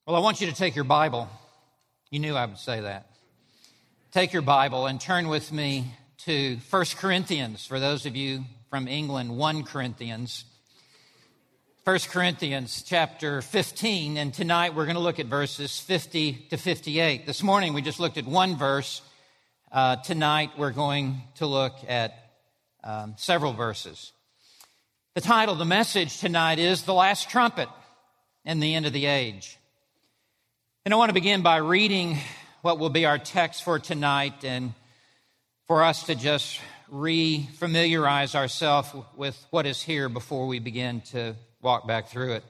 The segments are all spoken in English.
Well, I want you to take your Bible. You knew I would say that. Take your Bible and turn with me to 1 Corinthians. For those of you from England, 1 Corinthians. 1 Corinthians chapter 15, and tonight we're going to look at verses 50 to 58. This morning we just looked at one verse. Tonight we're going to look at several verses. The title of the message tonight is The Last Trumpet and the End of the Age. And I want to begin by reading what will be our text for tonight and for us to just re-familiarize ourselves with what is here before we begin to walk back through it.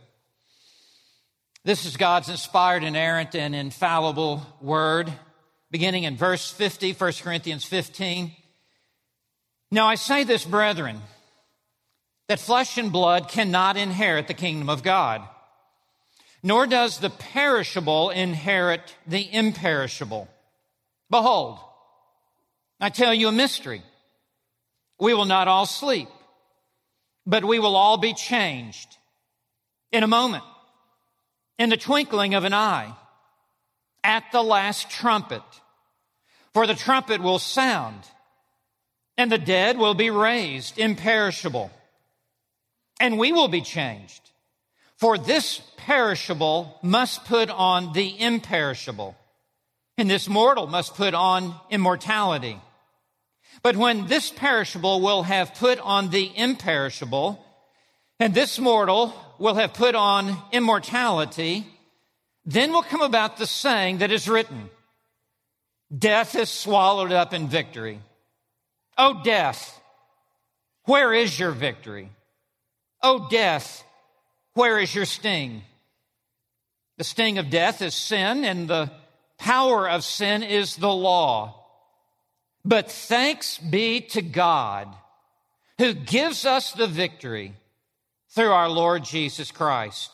This is God's inspired, inerrant, and infallible word, beginning in verse 50, 1 Corinthians 15. Now I say this, brethren, that flesh and blood cannot inherit the kingdom of God, nor does the perishable inherit the imperishable. Behold, I tell you a mystery. We will not all sleep, but we will all be changed in a moment, in the twinkling of an eye, at the last trumpet. For the trumpet will sound, and the dead will be raised imperishable, and we will be changed. For this perishable must put on the imperishable, and this mortal must put on immortality. But when this perishable will have put on the imperishable, and this mortal will have put on immortality, then will come about the saying that is written, death is swallowed up in victory. O death, where is your victory? O death, where is your sting? The sting of death is sin, and the power of sin is the law. But thanks be to God, who gives us the victory through our Lord Jesus Christ.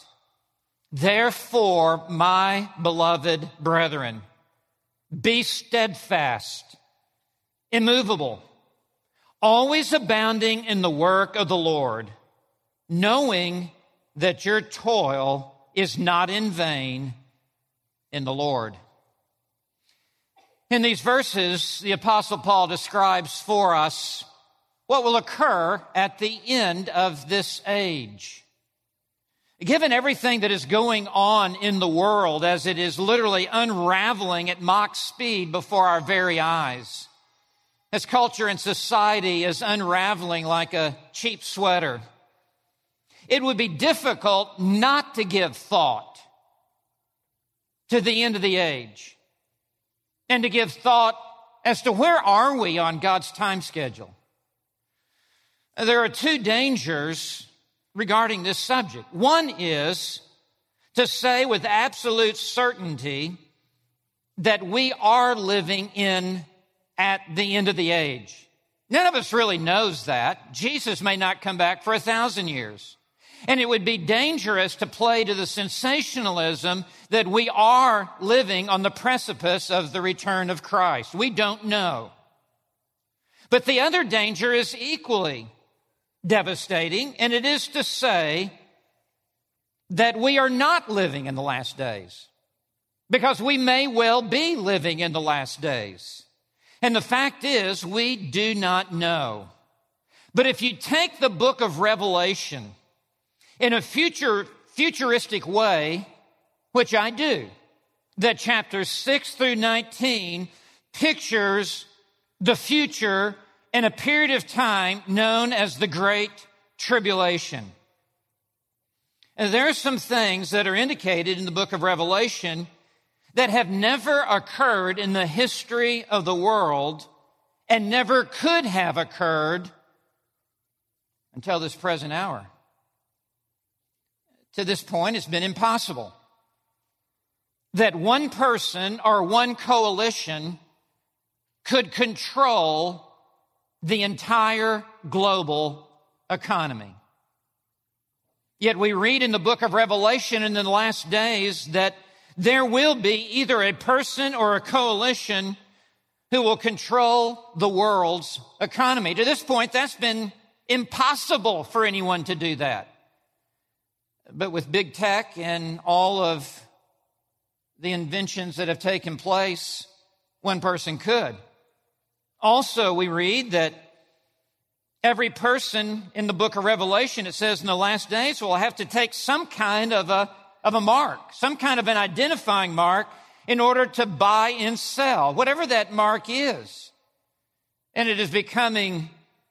Therefore, my beloved brethren, be steadfast, immovable, always abounding in the work of the Lord, knowing that your toil is not in vain in the Lord. In these verses, the Apostle Paul describes for us what will occur at the end of this age. Given everything that is going on in the world as it is literally unraveling at Mach speed before our very eyes, as culture and society is unraveling like a cheap sweater, it would be difficult not to give thought to the end of the age and to give thought as to where are we on God's time schedule. There are two dangers regarding this subject. One is to say with absolute certainty that we are living at the end of the age. None of us really knows that. Jesus may not come back for 1,000 years. And it would be dangerous to play to the sensationalism that we are living on the precipice of the return of Christ. We don't know. But the other danger is equally devastating, and it is to say that we are not living in the last days, because we may well be living in the last days. And the fact is, we do not know. But if you take the book of Revelation in a futuristic way, which I do, that chapters 6 through 19 pictures the future in a period of time known as the Great Tribulation. And there are some things that are indicated in the book of Revelation that have never occurred in the history of the world and never could have occurred until this present hour. To this point, it's been impossible that one person or one coalition could control the entire global economy. Yet we read in the book of Revelation in the last days that there will be either a person or a coalition who will control the world's economy. To this point, that's been impossible for anyone to do that. But with big tech and all of the inventions that have taken place, one person could. Also, we read that every person in the book of Revelation, it says in the last days, will have to take some kind of a mark, some kind of an identifying mark in order to buy and sell, whatever that mark is. And it is becoming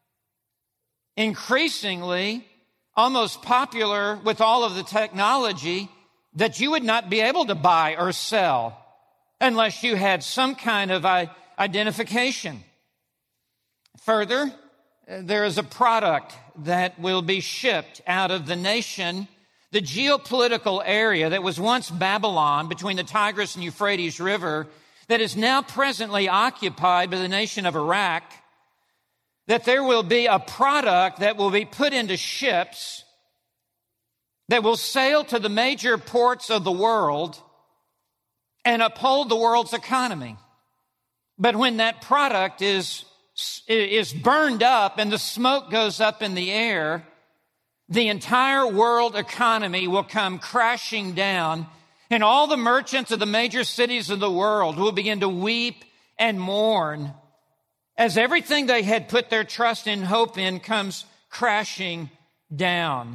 increasingly almost popular with all of the technology that you would not be able to buy or sell unless you had some kind of identification. Further, there is a product that will be shipped out of the nation, the geopolitical area that was once Babylon between the Tigris and Euphrates River, that is now presently occupied by the nation of Iraq, that there will be a product that will be put into ships that will sail to the major ports of the world and uphold the world's economy. But when that product is burned up and the smoke goes up in the air, the entire world economy will come crashing down, and all the merchants of the major cities of the world will begin to weep and mourn as everything they had put their trust and hope in comes crashing down.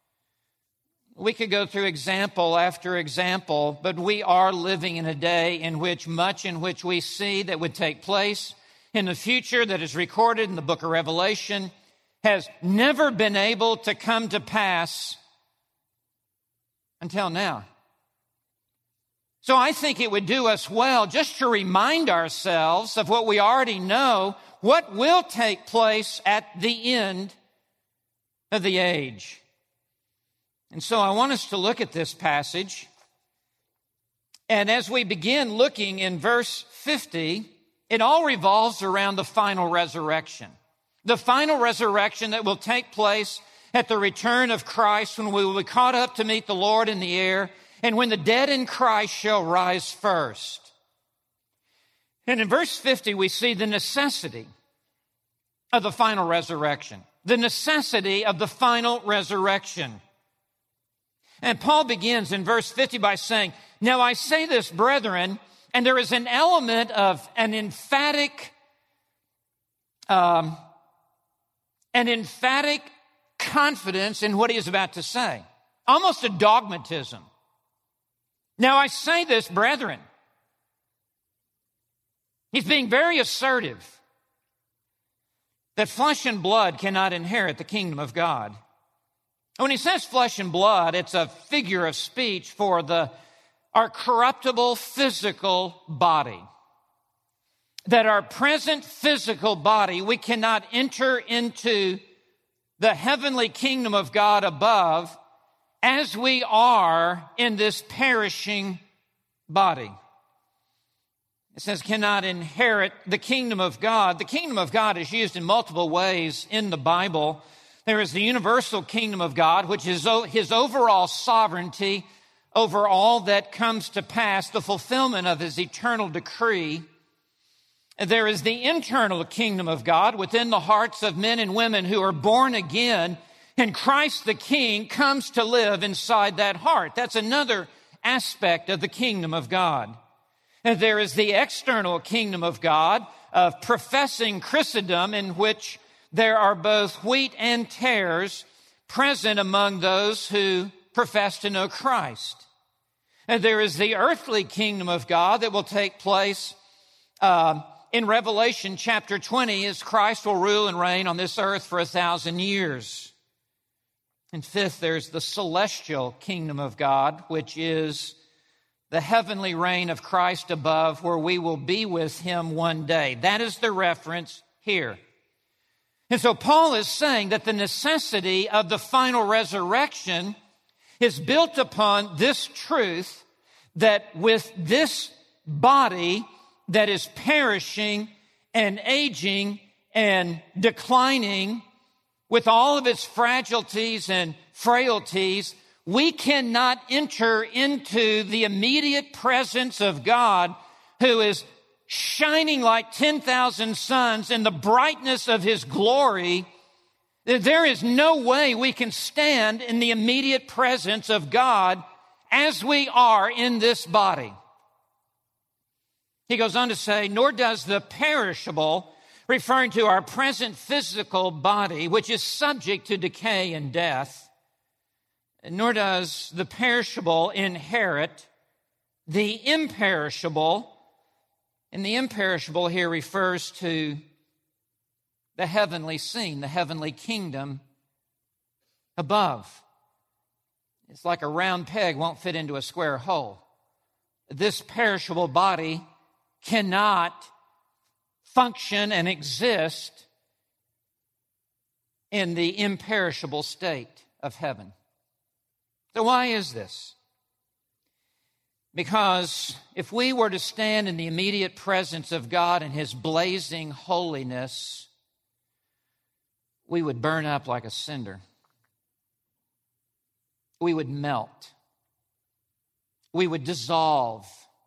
We could go through example after example, but we are living in a day in which much in which we see that would take place in the future that is recorded in the book of Revelation has never been able to come to pass until now. So I think it would do us well just to remind ourselves of what we already know, what will take place at the end of the age. And so I want us to look at this passage. And as we begin looking in verse 50, it all revolves around the final resurrection. The final resurrection that will take place at the return of Christ when we will be caught up to meet the Lord in the air, and when the dead in Christ shall rise first. And in verse 50, we see the necessity of the final resurrection. The necessity of the final resurrection. And Paul begins in verse 50 by saying, "Now I say this, brethren," and there is an element of an emphatic confidence in what he is about to say. Almost a dogmatism. "Now I say this, brethren." He's being very assertive that flesh and blood cannot inherit the kingdom of God. When he says flesh and blood, it's a figure of speech for our corruptible physical body. That our present physical body, we cannot enter into the heavenly kingdom of God above as we are in this perishing body. It says cannot inherit the kingdom of God. The kingdom of God is used in multiple ways in the Bible. There is the universal kingdom of God, which is his overall sovereignty over all that comes to pass, the fulfillment of his eternal decree. There is the internal kingdom of God within the hearts of men and women who are born again, and Christ the King comes to live inside that heart. That's another aspect of the kingdom of God. And there is the external kingdom of God of professing Christendom, in which there are both wheat and tares present among those who profess to know Christ. And there is the earthly kingdom of God that will take place in Revelation chapter 20, as Christ will rule and reign on this earth for 1,000 years. And fifth, there's the celestial kingdom of God, which is the heavenly reign of Christ above, where we will be with him one day. That is the reference here. And so Paul is saying that the necessity of the final resurrection is built upon this truth, that with this body that is perishing and aging and declining, with all of its fragilities and frailties, we cannot enter into the immediate presence of God, who is shining like 10,000 suns in the brightness of his glory. There is no way we can stand in the immediate presence of God as we are in this body. He goes on to say, nor does the perishable, referring to our present physical body, which is subject to decay and death, nor does the perishable inherit the imperishable. And the imperishable here refers to the heavenly scene, the heavenly kingdom above. It's like a round peg won't fit into a square hole. This perishable body cannot function and exist in the imperishable state of heaven. So why is this? Because if we were to stand in the immediate presence of God and His blazing holiness, we would burn up like a cinder. We would melt. We would dissolve.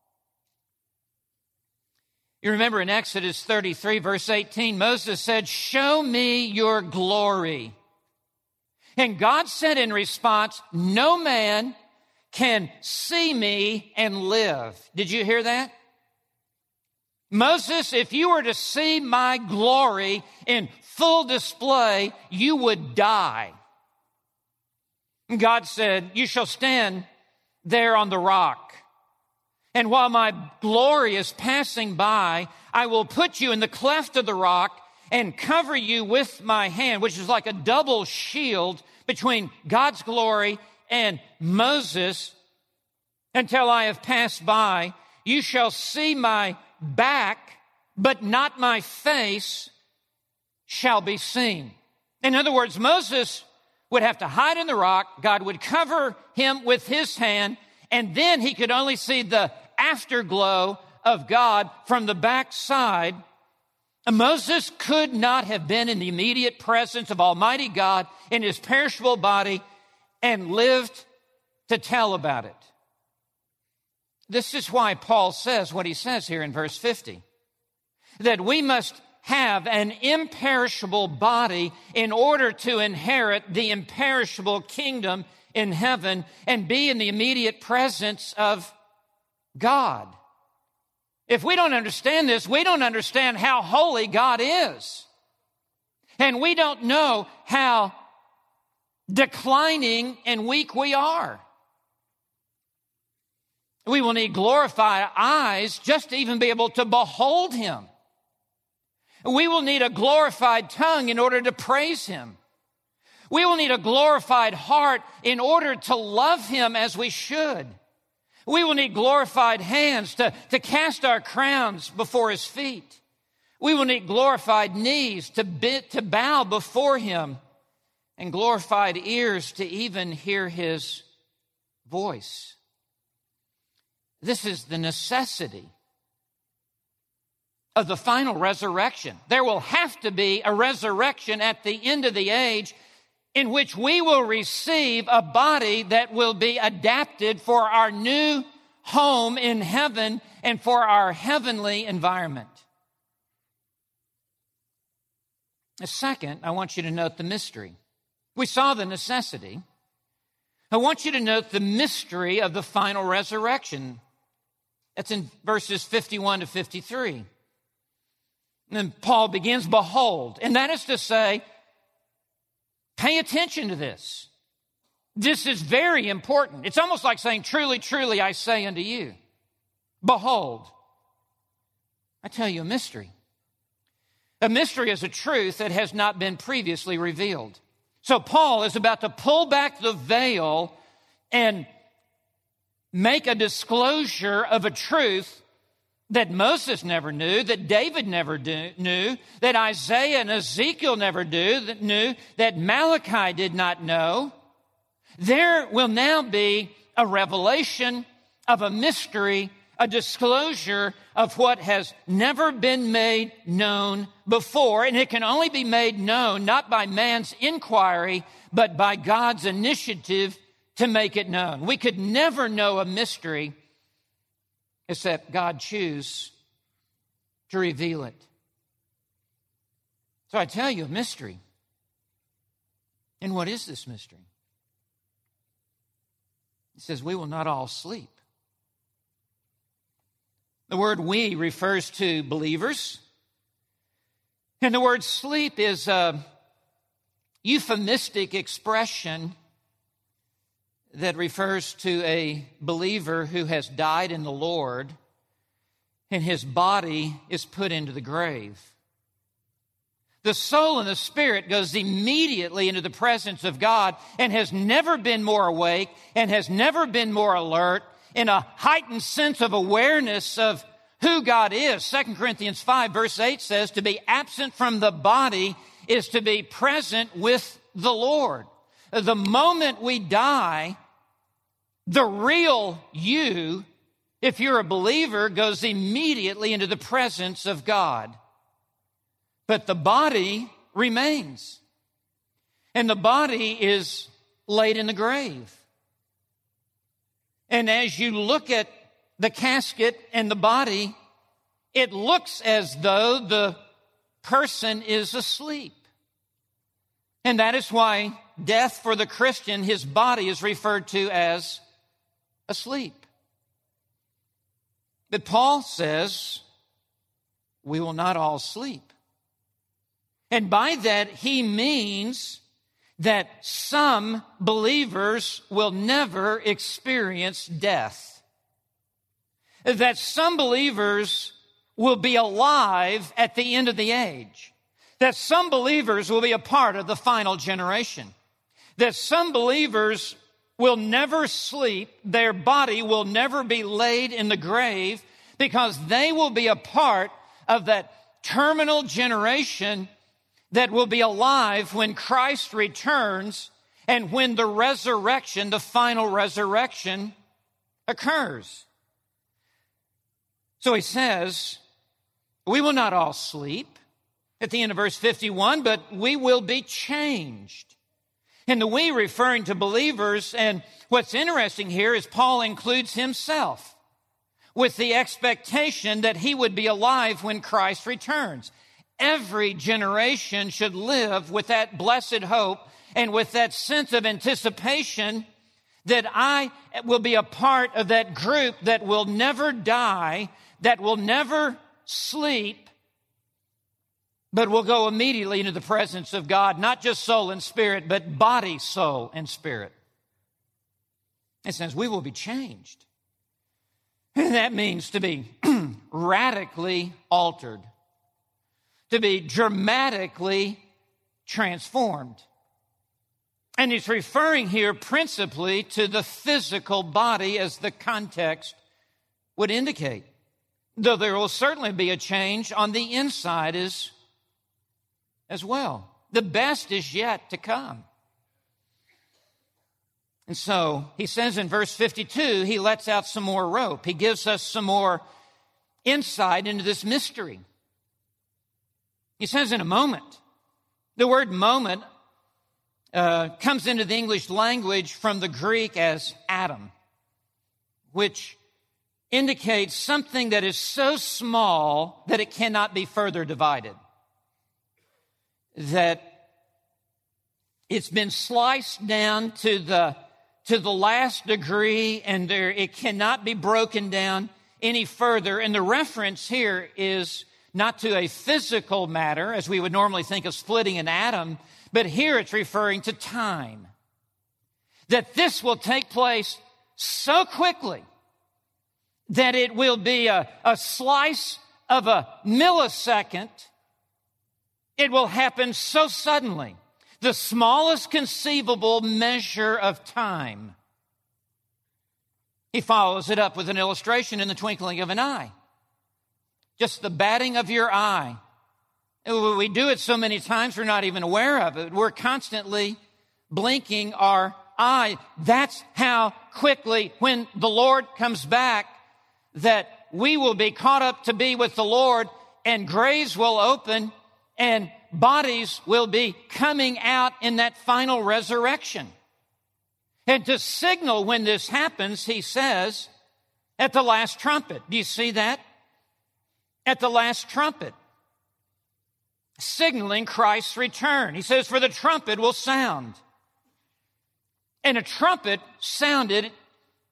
You remember in Exodus 33, verse 18, Moses said, "Show me your glory." And God said in response, "No man can see me and live." Did you hear that? Moses, if you were to see my glory in full display, you would die. And God said, "You shall stand there on the rock. And while my glory is passing by, I will put you in the cleft of the rock and cover you with my hand," which is like a double shield between God's glory and Moses, "until I have passed by. You shall see my back, but not my face shall be seen." In other words, Moses would have to hide in the rock. God would cover him with His hand, and then he could only see the afterglow of God from the backside. Moses could not have been in the immediate presence of Almighty God in His perishable body and lived to tell about it. This is why Paul says what he says here in verse 50, that we must have an imperishable body in order to inherit the imperishable kingdom in heaven and be in the immediate presence of God. If we don't understand this, we don't understand how holy God is. And we don't know how declining and weak we are. We will need glorified eyes just to even be able to behold Him. We will need a glorified tongue in order to praise Him. We will need a glorified heart in order to love Him as we should. We will need glorified hands to cast our crowns before His feet. We will need glorified knees to bow before Him, and glorified ears to even hear His voice. This is the necessity of the final resurrection. There will have to be a resurrection at the end of the age in which we will receive a body that will be adapted for our new home in heaven and for our heavenly environment. Second, I want you to note the mystery. We saw the necessity. I want you to note the mystery of the final resurrection. That's in verses 51 to 53. And then Paul begins, "Behold," and that is to say, pay attention to this. This is very important. It's almost like saying, "Truly, truly, I say unto you, behold." I tell you a mystery. A mystery is a truth that has not been previously revealed. So Paul is about to pull back the veil and make a disclosure of a truth that Moses never knew, that David never knew, that Isaiah and Ezekiel never knew, that Malachi did not know. There will now be a revelation of a mystery, a disclosure of what has never been made known before, and it can only be made known not by man's inquiry, but by God's initiative to make it known. We could never know a mystery except God choose to reveal it. So I tell you a mystery. And what is this mystery? It says we will not all sleep, The word we refers to believers. And the word sleep is a euphemistic expression that refers to a believer who has died in the Lord and his body is put into the grave. The soul and the spirit goes immediately into the presence of God and has never been more awake and has never been more alert in a heightened sense of awareness of who God is. 2 Corinthians 5 verse 8 says, to be absent from the body is to be present with the Lord. The moment we die, the real you, if you're a believer, goes immediately into the presence of God. But the body remains. And the body is laid in the grave. And as you look at the casket and the body, it looks as though the person is asleep. And that is why death for the Christian, his body is referred to as asleep. But Paul says, we will not all sleep. And by that, he means that some believers will never experience death. That some believers will be alive at the end of the age. That some believers will be a part of the final generation. That some believers will never sleep. Their body will never be laid in the grave because they will be a part of that terminal generation that will be alive when Christ returns and when the resurrection, the final resurrection, occurs. So he says, we will not all sleep at the end of verse 51, but we will be changed. And the we referring to believers, and what's interesting here is Paul includes himself with the expectation that he would be alive when Christ returns. Every generation should live with that blessed hope and with that sense of anticipation that I will be a part of that group that will never die, that will never sleep, but will go immediately into the presence of God, not just soul and spirit, but body, soul, and spirit. It says we will be changed. And that means to be radically altered, to be dramatically transformed. And he's referring here principally to the physical body as the context would indicate. Though there will certainly be a change on the inside as well. The best is yet to come. And so he says in verse 52, he lets out some more rope. He gives us some more insight into this mystery. He says in a moment. The word moment comes into the English language from the Greek as atom, which indicates something that is so small that it cannot be further divided. That it's been sliced down to the last degree, and it cannot be broken down any further. And the reference here is not to a physical matter, as we would normally think of splitting an atom, but here it's referring to time. That this will take place so quickly that it will be a slice of a millisecond. It will happen so suddenly. The smallest conceivable measure of time. He follows it up with an illustration in the twinkling of an eye. Just the batting of your eye. We do it so many times we're not even aware of it. We're constantly blinking our eye. That's how quickly, when the Lord comes back, that we will be caught up to be with the Lord, and graves will open and bodies will be coming out in that final resurrection. And to signal when this happens, he says, at the last trumpet. Do you see that? At the last trumpet. Signaling Christ's return. He says, for the trumpet will sound. And a trumpet sounded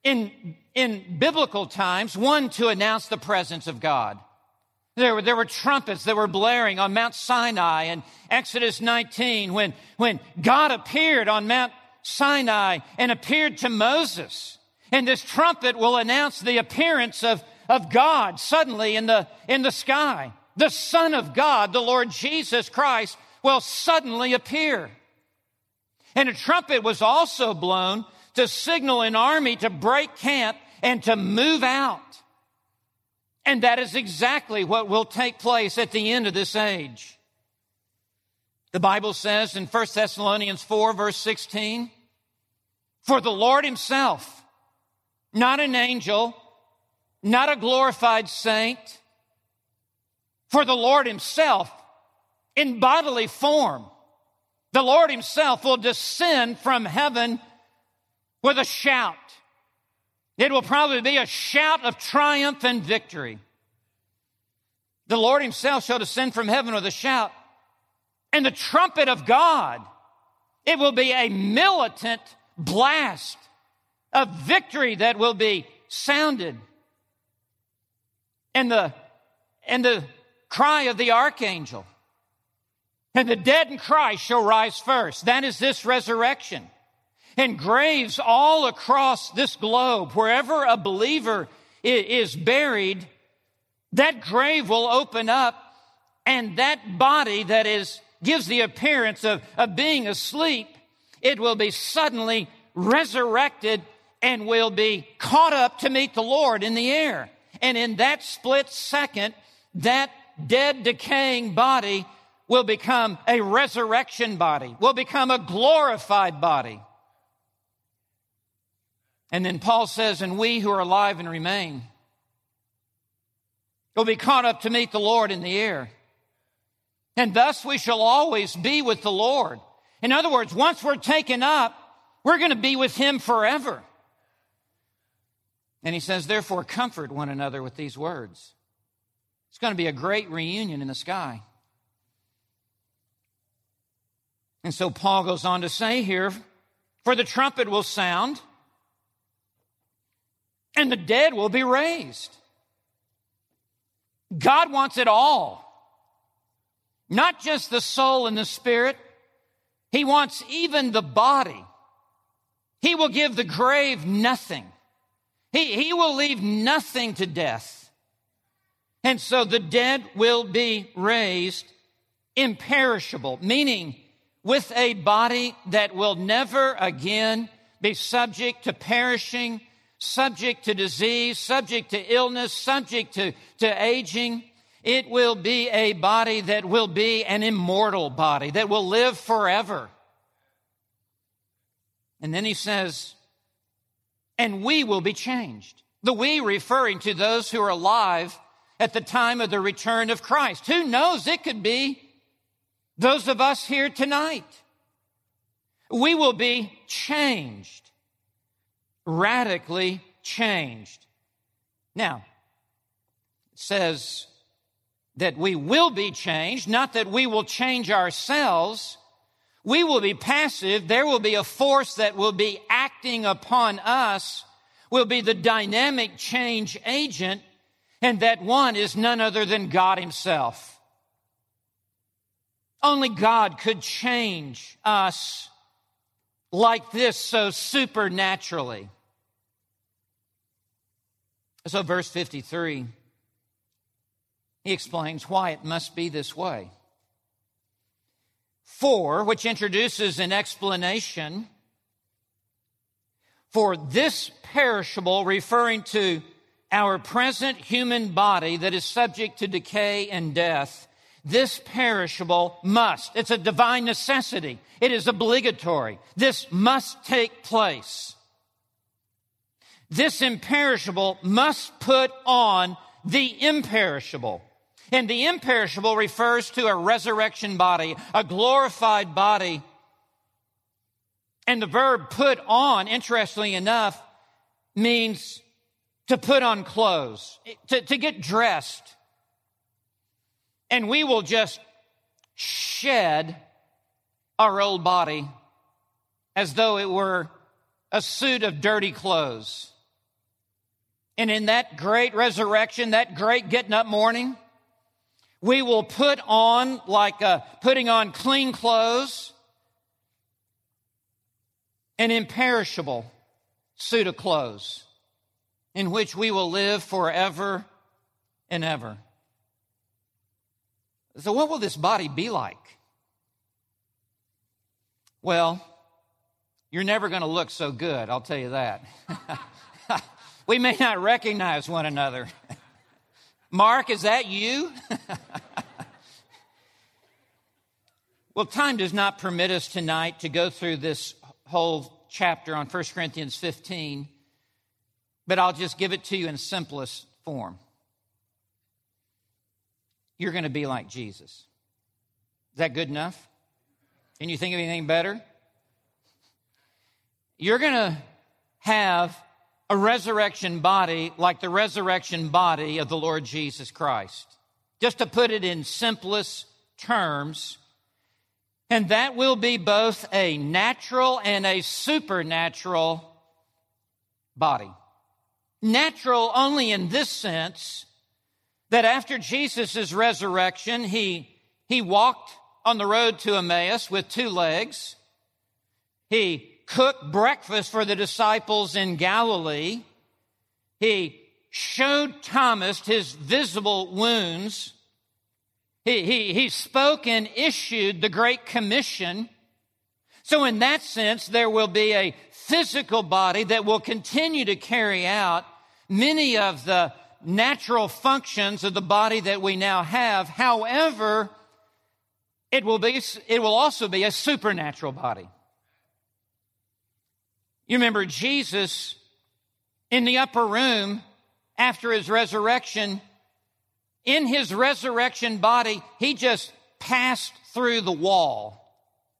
in biblical times, one, to announce the presence of God. There were trumpets that were blaring on Mount Sinai in Exodus 19 when God appeared on Mount Sinai and appeared to Moses. And this trumpet will announce the appearance of God suddenly in the sky. The Son of God, the Lord Jesus Christ, will suddenly appear. And a trumpet was also blown to signal an army to break camp and to move out. And that is exactly what will take place at the end of this age. The Bible says in 1 Thessalonians 4, verse 16, "For the Lord himself, not an angel, not a glorified saint, for the Lord himself in bodily form, the Lord himself will descend from heaven with a shout." It will probably be a shout of triumph and victory. The Lord himself shall descend from heaven with a shout, and the trumpet of God, it will be a militant blast of victory that will be sounded. And the cry of the archangel, and the dead in Christ shall rise first. That is this resurrection. And graves all across this globe, wherever a believer is buried, that grave will open up, and that body that gives the appearance of being asleep, it will be suddenly resurrected and will be caught up to meet the Lord in the air. And in that split second, that dead, decaying body will become a resurrection body, will become a glorified body. And then Paul says, "And we who are alive and remain will be caught up to meet the Lord in the air. And thus we shall always be with the Lord." In other words, once we're taken up, we're going to be with him forever. And he says, "Therefore comfort one another with these words." It's going to be a great reunion in the sky. And so Paul goes on to say here, "For the trumpet will sound, and the dead will be raised." God wants it all. Not just the soul and the spirit. He wants even the body. He will give the grave nothing. He will leave nothing to death. And so the dead will be raised imperishable, meaning with a body that will never again be subject to perishing, subject to disease, subject to illness, subject to aging. It will be a body that will be an immortal body, that will live forever. And then he says, "And we will be changed." The "we" referring to those who are alive at the time of the return of Christ. Who knows? It could be those of us here tonight. We will be changed. Radically changed. Now, it says that we will be changed, not that we will change ourselves. We will be passive. There will be a force that will be acting upon us, will be the dynamic change agent, and that one is none other than God himself. Only God could change us like this so supernaturally. So verse 53, he explains why it must be this way. For, which introduces an explanation, for this perishable, referring to our present human body that is subject to decay and death, this perishable must. It's a divine necessity. It is obligatory. This must take place. This imperishable must put on the imperishable. And the imperishable refers to a resurrection body, a glorified body. And the verb put on, interestingly enough, means to put on clothes, to get dressed. And we will just shed our old body as though it were a suit of dirty clothes. And in that great resurrection, that great getting up morning, we will put on, like putting on clean clothes, an imperishable suit of clothes in which we will live forever and ever. So what will this body be like? Well, you're never going to look so good, I'll tell you that. We may not recognize one another. Mark, is that you? Well, time does not permit us tonight to go through this whole chapter on 1 Corinthians 15, but I'll just give it to you in simplest form. You're going to be like Jesus. Is that good enough? Can you think of anything better? You're going to have a resurrection body like the resurrection body of the Lord Jesus Christ. Just to put it in simplest terms, and that will be both a natural and a supernatural body. Natural only in this sense that after Jesus' resurrection, he walked on the road to Emmaus with 2 legs. He cooked breakfast for the disciples in Galilee. He showed Thomas his visible wounds. He spoke and issued the Great Commission. So in that sense, there will be a physical body that will continue to carry out many of the natural functions of the body that we now have. However, it will also be a supernatural body. You remember Jesus in the upper room after his resurrection. In his resurrection body, he just passed through the wall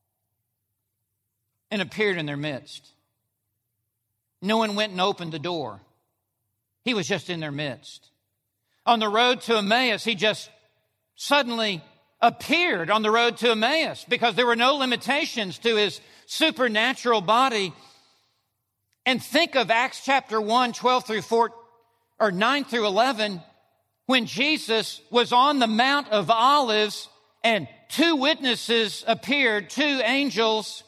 and appeared in their midst. No one went and opened the door. He was just in their midst. On the road to Emmaus, he just suddenly appeared on the road to Emmaus because there were no limitations to his supernatural body. And think of Acts chapter 1, 12 through 4, or 9 through 11, when Jesus was on the Mount of Olives and 2 witnesses appeared, 2 angels,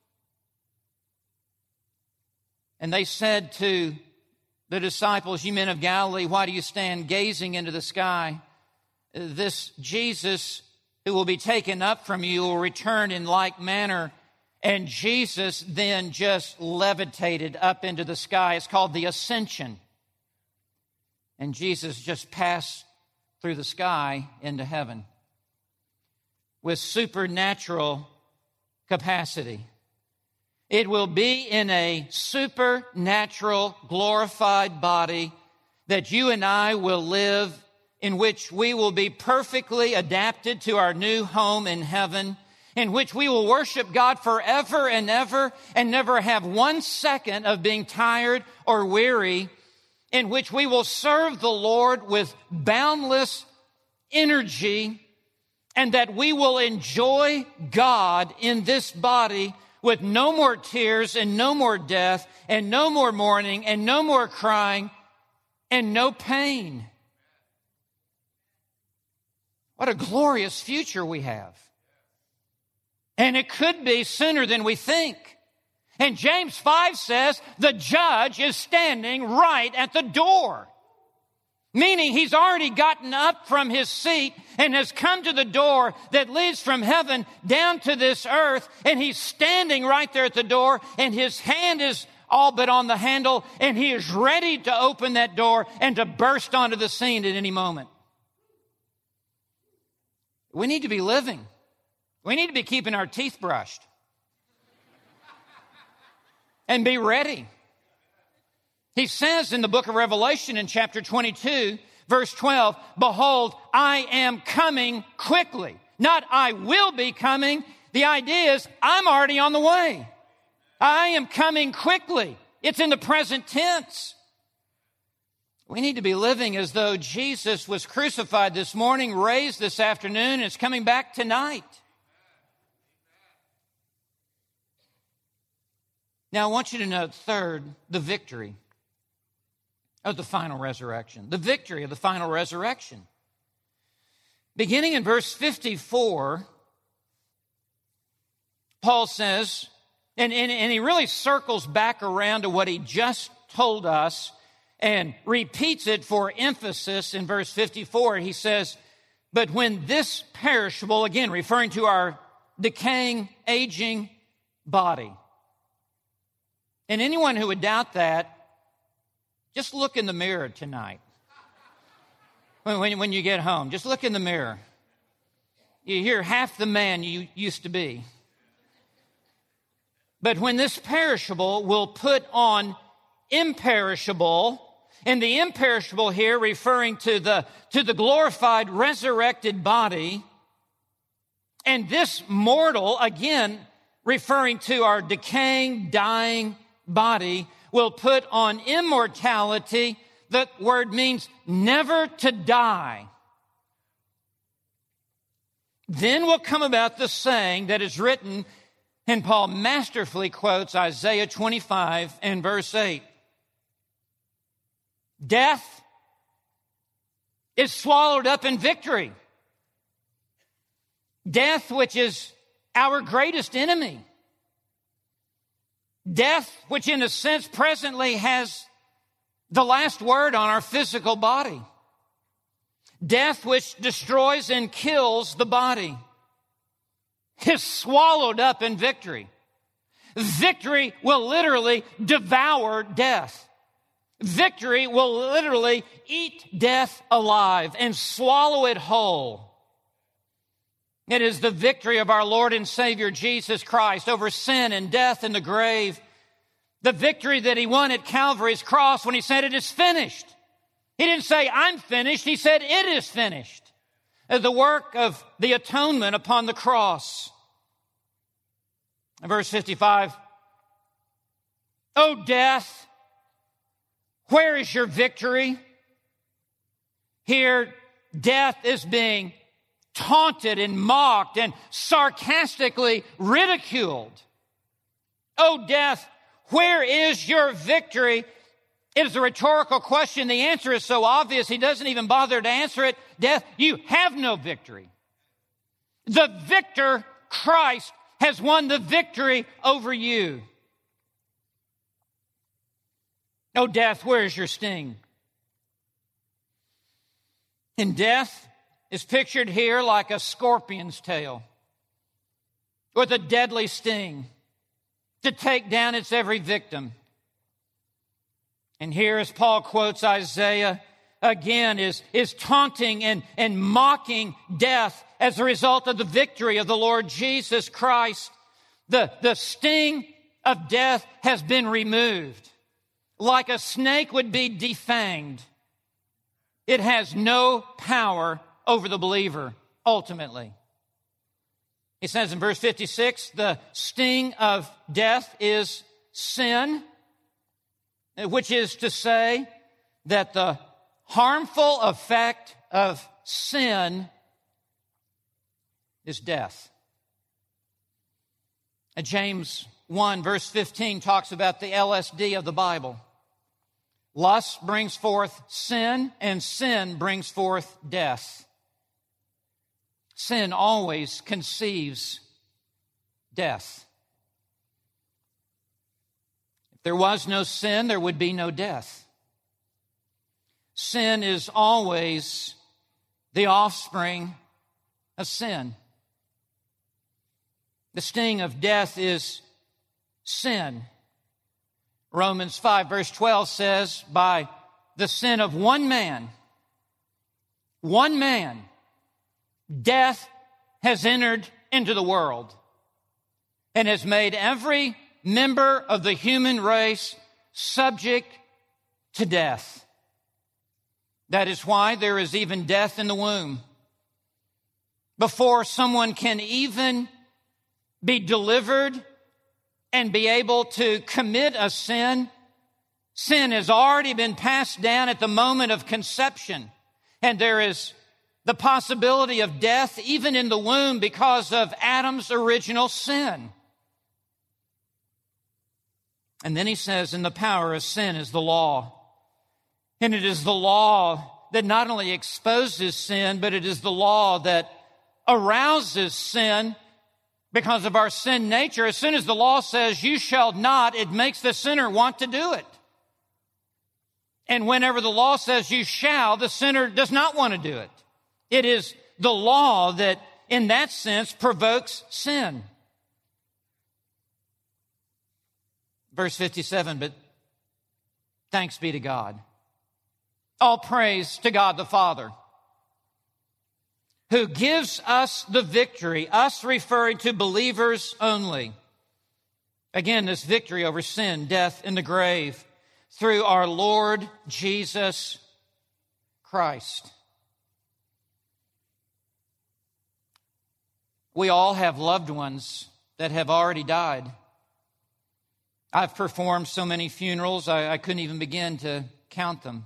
and they said to the disciples, "You men of Galilee, why do you stand gazing into the sky? This Jesus who will be taken up from you will return in like manner." And Jesus then just levitated up into the sky. It's called the ascension. And Jesus just passed through the sky into heaven with supernatural capacity. It will be in a supernatural, glorified body that you and I will live, in which we will be perfectly adapted to our new home in heaven, in which we will worship God forever and ever and never have 1 second of being tired or weary, in which we will serve the Lord with boundless energy, and that we will enjoy God in this body with no more tears and no more death and no more mourning and no more crying and no pain. What a glorious future we have. And it could be sooner than we think. And James 5 says the judge is standing right at the door. Meaning he's already gotten up from his seat and has come to the door that leads from heaven down to this earth. And he's standing right there at the door, and his hand is all but on the handle, and he is ready to open that door and to burst onto the scene at any moment. We need to be living. We need to be keeping our teeth brushed and be ready. He says in the book of Revelation in chapter 22, verse 12, "Behold, I am coming quickly." Not "I will be coming." The idea is I'm already on the way. I am coming quickly. It's in the present tense. We need to be living as though Jesus was crucified this morning, raised this afternoon, and is coming back tonight. Now, I want you to note, third, the victory. of the final resurrection, the victory of the final resurrection. Beginning in verse 54, Paul says, and he really circles back around to what he just told us and repeats it for emphasis in verse 54. He says, but when this perishable, again referring to our decaying, aging body. And anyone who would doubt that, just look in the mirror tonight. When you get home, just look in the mirror. You're half the man you used to be. But when this perishable will put on imperishable, and the imperishable here referring to the glorified, resurrected body, and this mortal, again, referring to our decaying, dying body, will put on immortality. That word means never to die. Then will come about the saying that is written, and Paul masterfully quotes Isaiah 25 and verse 8. Death is swallowed up in victory. Death, which is our greatest enemy. Death, which in a sense presently has the last word on our physical body. Death, which destroys and kills the body, is swallowed up in victory. Victory will literally devour death. Victory will literally eat death alive and swallow it whole. It is the victory of our Lord and Savior Jesus Christ over sin and death and the grave. The victory that he won at Calvary's cross when he said, it is finished. He didn't say, I'm finished. He said, it is finished. The work of the atonement upon the cross. Verse 55, O death, where is your victory? Here, death is being taunted and mocked and sarcastically ridiculed. O death, where is your victory? It is a rhetorical question. The answer is so obvious, he doesn't even bother to answer it. Death, you have no victory. The victor, Christ, has won the victory over you. O death, where is your sting? And death is pictured here like a scorpion's tail with a deadly sting to take down its every victim. And here, as Paul quotes Isaiah, again is taunting and mocking death as a result of the victory of the Lord Jesus Christ. The sting of death has been removed. Like a snake would be defanged. It has no power over the believer, ultimately. He says in verse 56, the sting of death is sin, which is to say that the harmful effect of sin is death. And James 1 verse 15 talks about the LSD of the Bible. Lust brings forth sin, and sin brings forth death. Sin always conceives death. If there was no sin, there would be no death. Sin is always the offspring of sin. The sting of death is sin. Romans 5 verse 12 says, by the sin of one man, death has entered into the world and has made every member of the human race subject to death. That is why there is even death in the womb. Before someone can even be delivered and be able to commit a sin, sin has already been passed down at the moment of conception. And there is the possibility of death even in the womb because of Adam's original sin. And then he says, and the power of sin is the law. And it is the law that not only exposes sin, but it is the law that arouses sin because of our sin nature. As soon as the law says, you shall not, it makes the sinner want to do it. And whenever the law says you shall, the sinner does not want to do it. It is the law that, in that sense, provokes sin. Verse 57, but thanks be to God. All praise to God the Father, who gives us the victory, us referring to believers only. Again, this victory over sin, death, and the grave through our Lord Jesus Christ. We all have loved ones that have already died. I've performed so many funerals, I couldn't even begin to count them.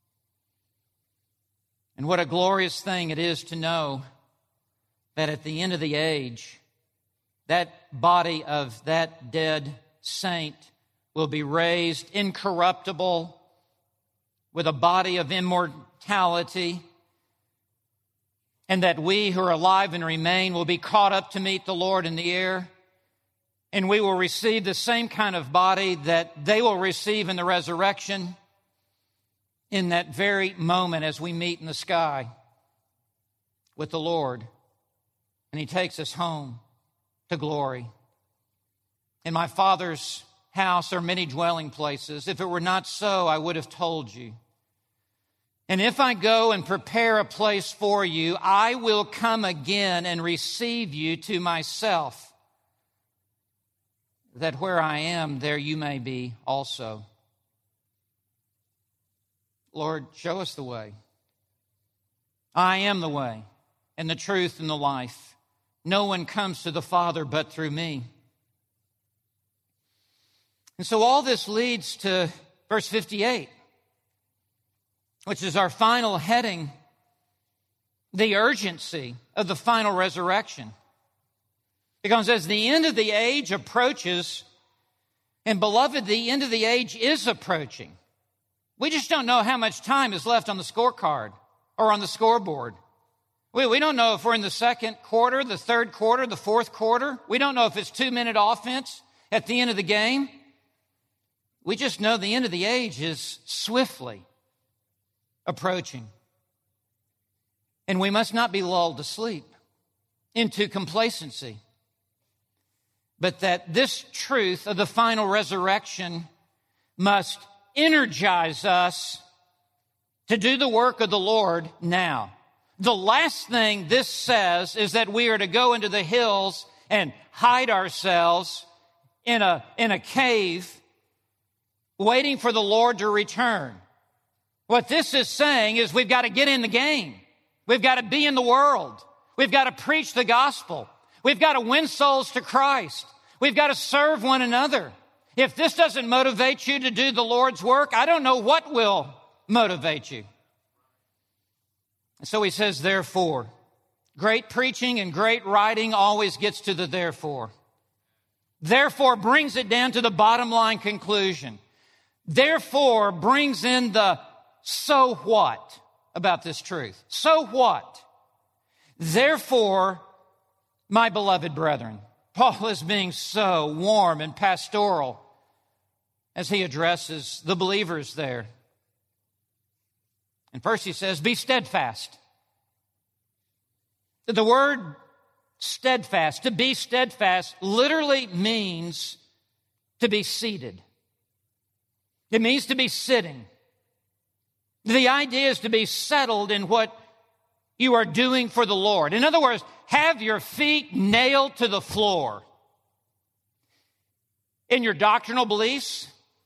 And what a glorious thing it is to know that at the end of the age, that body of that dead saint will be raised incorruptible with a body of immortality, and that we who are alive and remain will be caught up to meet the Lord in the air, and we will receive the same kind of body that they will receive in the resurrection in that very moment as we meet in the sky with the Lord, and He takes us home to glory. In my Father's house are many dwelling places. If it were not so, I would have told you. And if I go and prepare a place for you, I will come again and receive you to myself, that where I am, there you may be also. Lord, show us the way. I am the way and the truth and the life. No one comes to the Father but through me. And so all this leads to verse 58, which is our final heading, the urgency of the final resurrection. Because as the end of the age approaches, and beloved, the end of the age is approaching. We just don't know how much time is left on the scorecard or on the scoreboard. We don't know if we're in the second quarter, the third quarter, the fourth quarter. We don't know if it's 2-minute offense at the end of the game. We just know the end of the age is swiftly approaching. And we must not be lulled to sleep into complacency, but that this truth of the final resurrection must energize us to do the work of the Lord now. The last thing this says is that we are to go into the hills and hide ourselves in a cave waiting for the Lord to return. What this is saying is we've got to get in the game. We've got to be in the world. We've got to preach the gospel. We've got to win souls to Christ. We've got to serve one another. If this doesn't motivate you to do the Lord's work, I don't know what will motivate you. And so he says, therefore. Great preaching and great writing always gets to the therefore. Therefore brings it down to the bottom line conclusion. Therefore brings in the so what about this truth. So what? Therefore, my beloved brethren, Paul is being so warm and pastoral as he addresses the believers there. And first he says, be steadfast. The word steadfast, to be steadfast, literally means to be seated. It means to be sitting. The idea is to be settled in what you are doing for the Lord. In other words, have your feet nailed to the floor in your doctrinal beliefs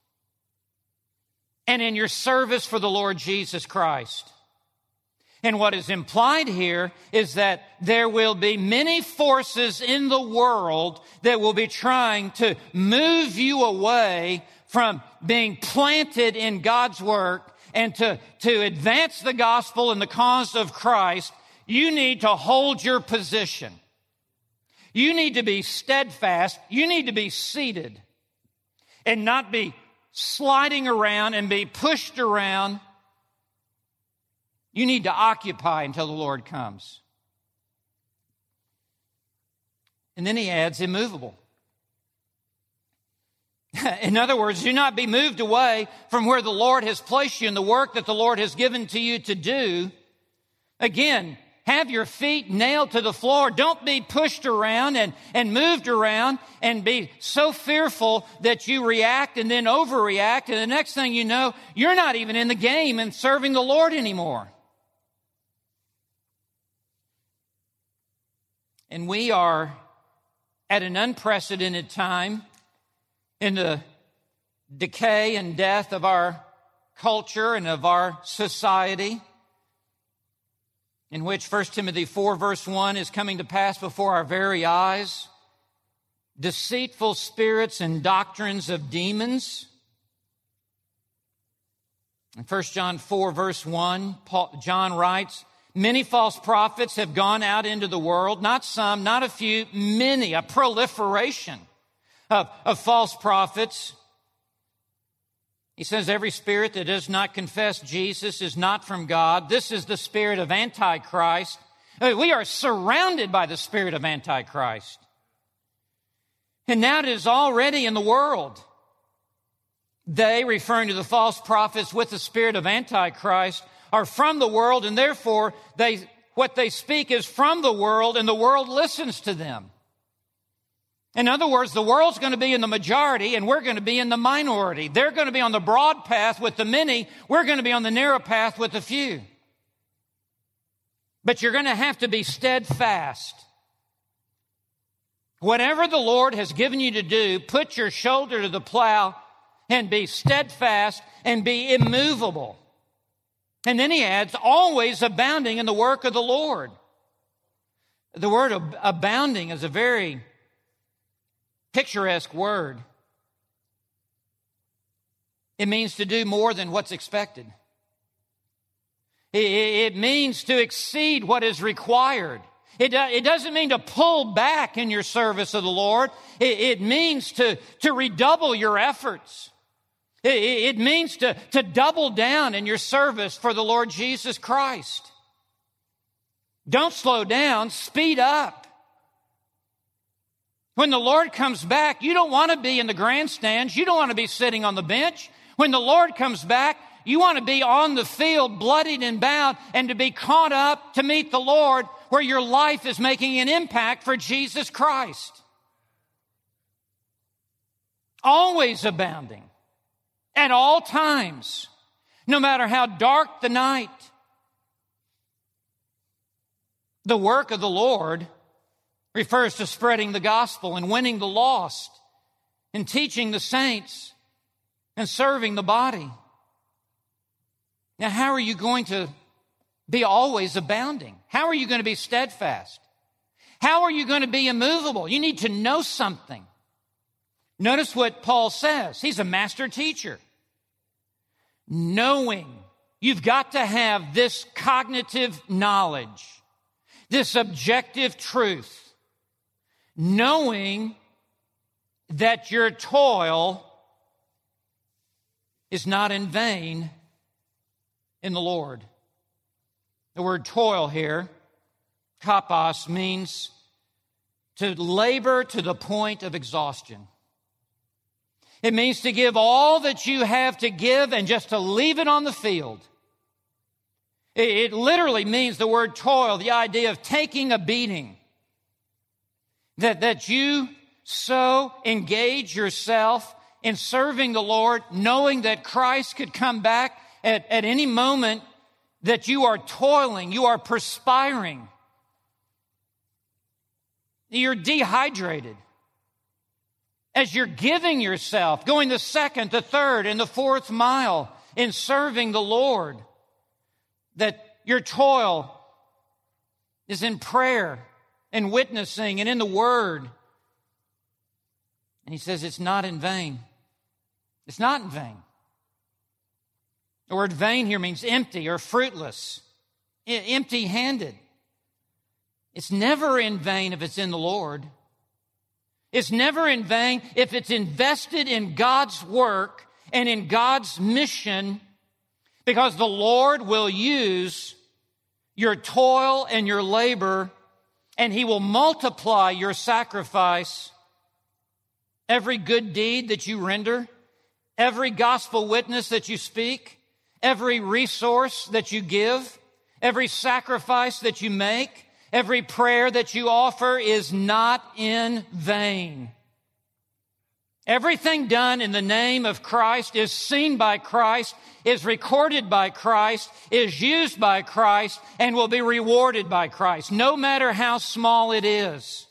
and in your service for the Lord Jesus Christ. And what is implied here is that there will be many forces in the world that will be trying to move you away from being planted in God's work and to advance the gospel and the cause of Christ. You need to hold your position. You need to be steadfast. You need to be seated and not be sliding around and be pushed around You need to occupy until the Lord comes. And then he adds, immovable. In other words, do not be moved away from where the Lord has placed you in the work that the Lord has given to you to do. Again, have your feet nailed to the floor. Don't be pushed around and moved around and be so fearful that you react and then overreact. And the next thing you know, you're not even in the game and serving the Lord anymore. And we are at an unprecedented time in the decay and death of our culture and of our society, in which 1 Timothy 4 verse 1 is coming to pass before our very eyes. Deceitful spirits and doctrines of demons. In 1 John 4 verse 1, John writes, many false prophets have gone out into the world, not some, not a few, many, a proliferation of false prophets. He says every spirit that does not confess Jesus is not from God. This is the spirit of Antichrist. We are surrounded by the spirit of Antichrist. And now it is already in the world. They, referring to the false prophets with the spirit of Antichrist, are from the world, and therefore what they speak is from the world, and the world listens to them. In other words, the world's going to be in the majority, and we're going to be in the minority. They're going to be on the broad path with the many. We're going to be on the narrow path with the few. But you're going to have to be steadfast. Whatever the Lord has given you to do, put your shoulder to the plow and be steadfast and be immovable. And then he adds, always abounding in the work of the Lord. The word abounding is a very picturesque word. It means to do more than what's expected. It means to exceed what is required. It doesn't mean to pull back in your service of the Lord. It means to redouble your efforts. It means to double down in your service for the Lord Jesus Christ. Don't slow down, speed up. When the Lord comes back, you don't want to be in the grandstands. You don't want to be sitting on the bench. When the Lord comes back, you want to be on the field, bloodied and bound, and to be caught up to meet the Lord where your life is making an impact for Jesus Christ. Always abounding. At all times. No matter how dark the night. The work of the Lord refers to spreading the gospel and winning the lost and teaching the saints and serving the body. Now, how are you going to be always abounding? How are you going to be steadfast? How are you going to be immovable? You need to know something. Notice what Paul says. He's a master teacher. Knowing. You've got to have this cognitive knowledge, this objective truth. Knowing that your toil is not in vain in the Lord. The word toil here, kapos, means to labor to the point of exhaustion. It means to give all that you have to give and just to leave it on the field. It literally means, the word toil, the idea of taking a beating. That you so engage yourself in serving the Lord, knowing that Christ could come back at any moment, that you are toiling, you are perspiring. You're dehydrated. As you're giving yourself, going the second, the third, and the fourth mile in serving the Lord, that your toil is in prayer and witnessing and in the Word. And he says it's not in vain. It's not in vain. The word vain here means empty or fruitless, empty-handed. It's never in vain if it's in the Lord. It's never in vain if it's invested in God's work and in God's mission, because the Lord will use your toil and your labor, and He will multiply your sacrifice. Every good deed that you render, every gospel witness that you speak, every resource that you give, every sacrifice that you make, every prayer that you offer is not in vain. Everything done in the name of Christ is seen by Christ, is recorded by Christ, is used by Christ, and will be rewarded by Christ, no matter how small it is.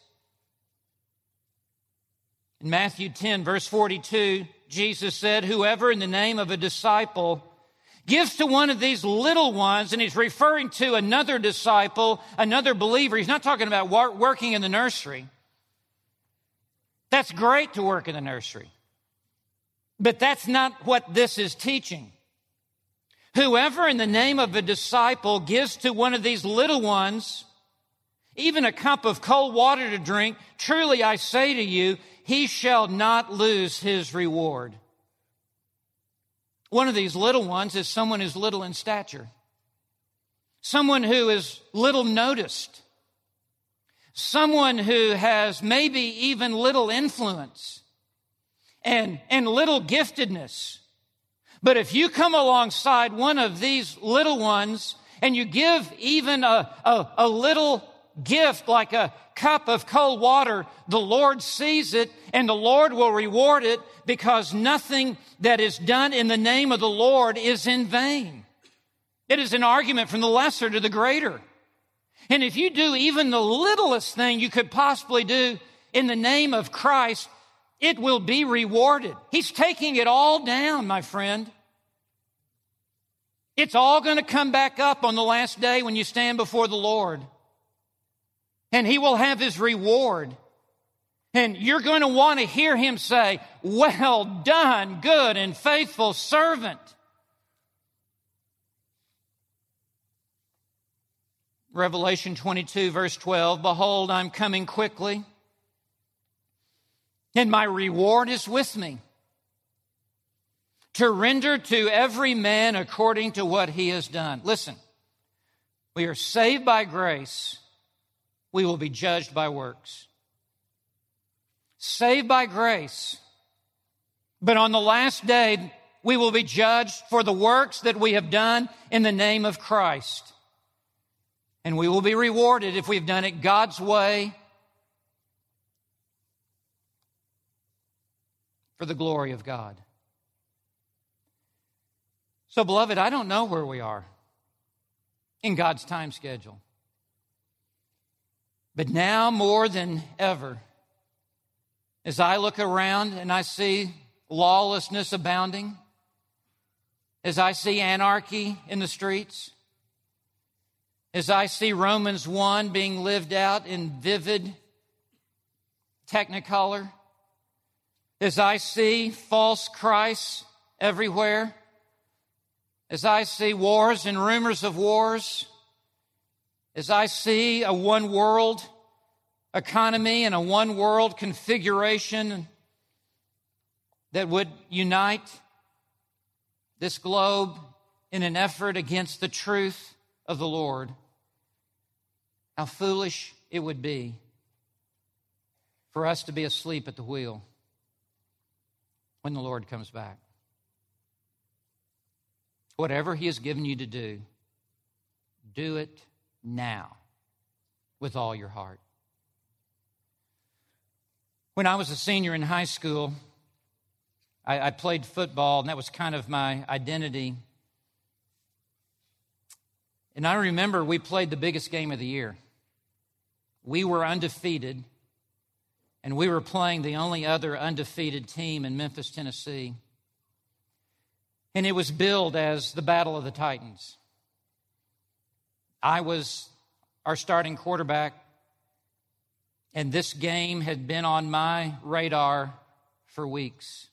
In Matthew 10, verse 42, Jesus said, whoever in the name of a disciple gives to one of these little ones, and He's referring to another disciple, another believer. He's not talking about working in the nursery. That's great to work in the nursery. But that's not what this is teaching. Whoever in the name of a disciple gives to one of these little ones, even a cup of cold water to drink, truly I say to you, he shall not lose his reward. One of these little ones is someone who's little in stature, someone who is little noticed, someone who has maybe even little influence and little giftedness. But if you come alongside one of these little ones and you give even a little gift like a cup of cold water, the Lord sees it and the Lord will reward it, because nothing that is done in the name of the Lord is in vain. It is an argument from the lesser to the greater. And if you do even the littlest thing you could possibly do in the name of Christ, it will be rewarded. He's taking it all down, my friend. It's all going to come back up on the last day when you stand before the Lord. And He will have His reward. And you're going to want to hear Him say, well done, good and faithful servant. Revelation 22, verse 12, behold, I'm coming quickly, and my reward is with me, to render to every man according to what he has done. Listen, we are saved by grace. We will be judged by works. Saved by grace. But on the last day, we will be judged for the works that we have done in the name of Christ. And we will be rewarded if we've done it God's way for the glory of God. So, beloved, I don't know where we are in God's time schedule. But now more than ever, as I look around and I see lawlessness abounding, as I see anarchy in the streets, as I see Romans 1 being lived out in vivid technicolor, as I see false Christs everywhere, as I see wars and rumors of wars, as I see a one-world economy and a one-world configuration that would unite this globe in an effort against the truth of the Lord, how foolish it would be for us to be asleep at the wheel when the Lord comes back. Whatever He has given you to do it now with all your heart. When I was a senior in high school, I played football, and that was kind of my identity. And I remember we played the biggest game of the year. We were undefeated, and we were playing the only other undefeated team in Memphis, Tennessee. And it was billed as the Battle of the Titans. I was our starting quarterback, and this game had been on my radar for weeks.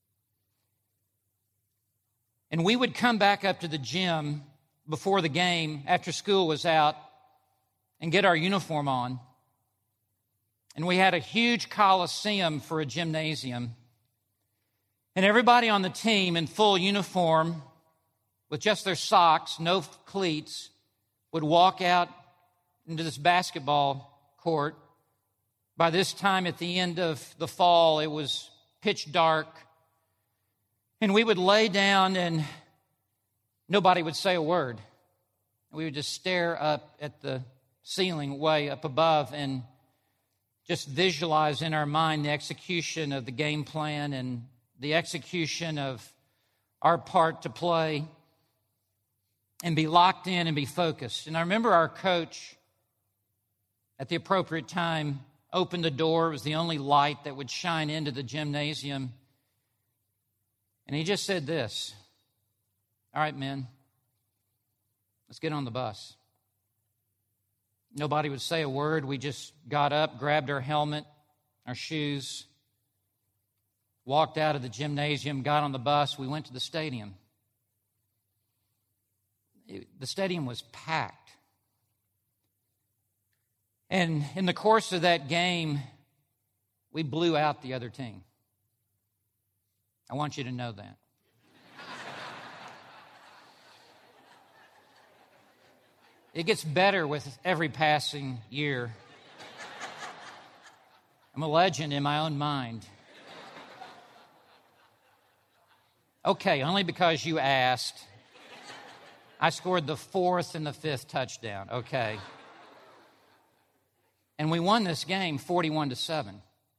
And we would come back up to the gym before the game, after school was out, and get our uniform on. And we had a huge coliseum for a gymnasium. And everybody on the team in full uniform, with just their socks, no cleats, would walk out into this basketball court. By this time, at the end of the fall, it was pitch dark. And we would lay down and nobody would say a word. We would just stare up at the ceiling way up above and just visualize in our mind the execution of the game plan and the execution of our part to play and be locked in and be focused. And I remember our coach at the appropriate time opened the door. It was the only light that would shine into the gymnasium. And he just said this, "All right, men, let's get on the bus." Nobody would say a word. We just got up, grabbed our helmet, our shoes, walked out of the gymnasium, got on the bus. We went to the stadium. The stadium was packed. And in the course of that game, we blew out the other team. I want you to know that. It gets better with every passing year. I'm a legend in my own mind. Okay, only because you asked. I scored the 4th and the 5th touchdown. Okay. And we won this game 41-7.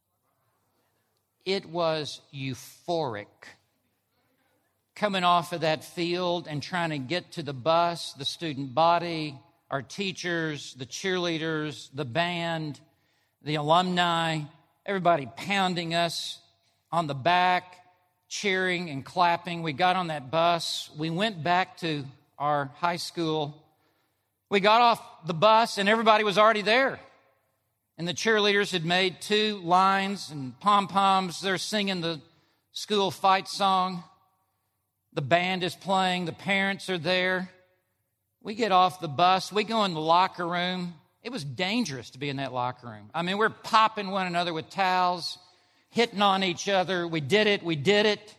It was euphoric. Coming off of that field and trying to get to the bus, the student body, our teachers, the cheerleaders, the band, the alumni, everybody pounding us on the back, cheering and clapping. We got on that bus. We went back to our high school. We got off the bus and everybody was already there. And the cheerleaders had made 2 lines and pom-poms. They're singing the school fight song. The band is playing. The parents are there. We get off the bus. We go in the locker room. It was dangerous to be in that locker room. I mean, we're popping one another with towels, hitting on each other. We did it.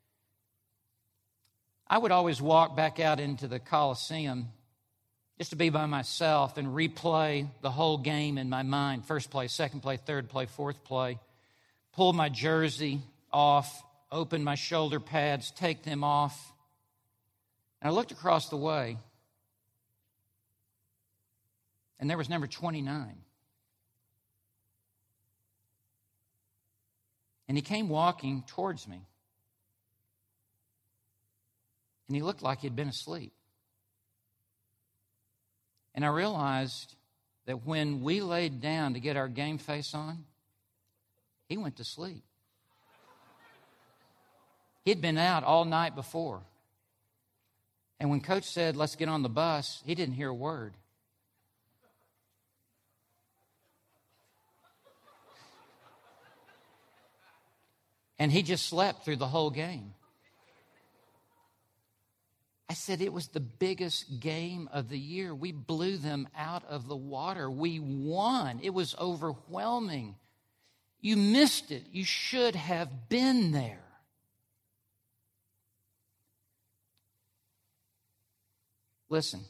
I would always walk back out into the Coliseum just to be by myself and replay the whole game in my mind. First play, second play, third play, fourth play. Pull my jersey off, open my shoulder pads, take them off. And I looked across the way, and there was number 29. And he came walking towards me. And he looked like he'd been asleep. And I realized that when we laid down to get our game face on, he went to sleep. He'd been out all night before. And when Coach said, "Let's get on the bus," he didn't hear a word. And he just slept through the whole game. I said, it was the biggest game of the year. We blew them out of the water. We won. It was overwhelming. You missed it. You should have been there. Listen,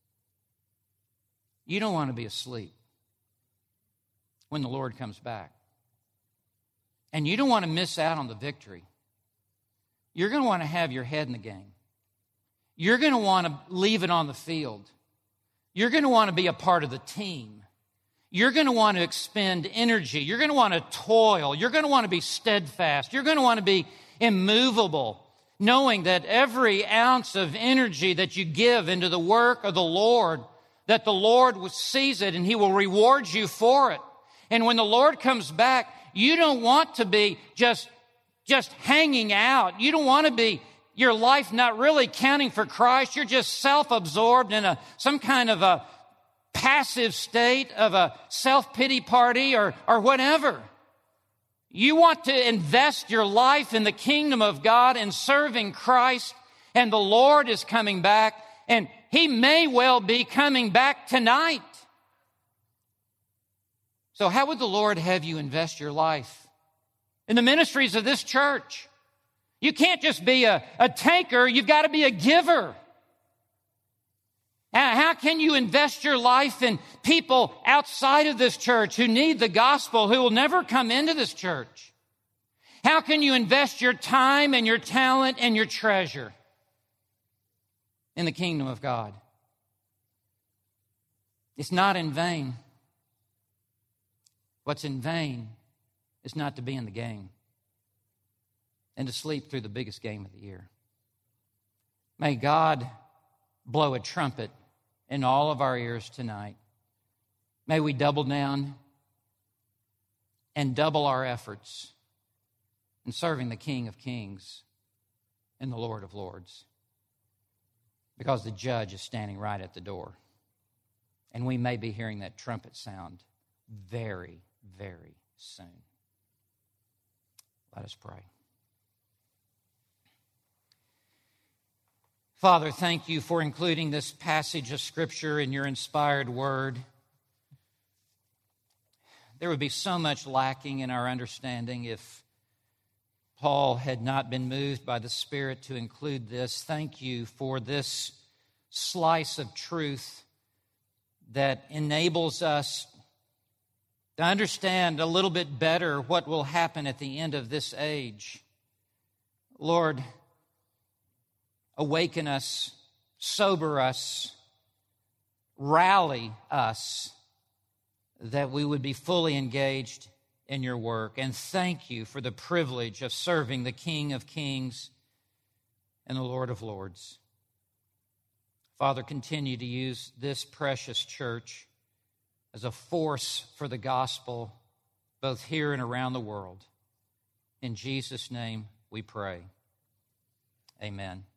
you don't want to be asleep when the Lord comes back. And you don't want to miss out on the victory. You're going to want to have your head in the game. You're going to want to leave it on the field. You're going to want to be a part of the team. You're going to want to expend energy. You're going to want to toil. You're going to want to be steadfast. You're going to want to be immovable, knowing that every ounce of energy that you give into the work of the Lord, that the Lord sees it and He will reward you for it. And when the Lord comes back, you don't want to be just hanging out. You don't want to be your life not really counting for Christ. You're just self-absorbed in some kind of a passive state of a self-pity party or whatever. You want to invest your life in the kingdom of God and serving Christ, and the Lord is coming back, and He may well be coming back tonight. So how would the Lord have you invest your life in the ministries of this church? You can't just be a taker. You've got to be a giver. How can you invest your life in people outside of this church who need the gospel, who will never come into this church? How can you invest your time and your talent and your treasure in the kingdom of God? It's not in vain. What's in vain is not to be in the game and to sleep through the biggest game of the year. May God blow a trumpet in all of our ears tonight. May we double down and double our efforts in serving the King of Kings and the Lord of Lords, because the judge is standing right at the door. And we may be hearing that trumpet sound very, very soon. Let us pray. Father, thank you for including this passage of Scripture in your inspired word. There would be so much lacking in our understanding if Paul had not been moved by the Spirit to include this. Thank you for this slice of truth that enables us to understand a little bit better what will happen at the end of this age. Lord, awaken us, sober us, rally us, that we would be fully engaged in your work. And thank you for the privilege of serving the King of Kings and the Lord of Lords. Father, continue to use this precious church as a force for the gospel, both here and around the world. In Jesus' name we pray. Amen.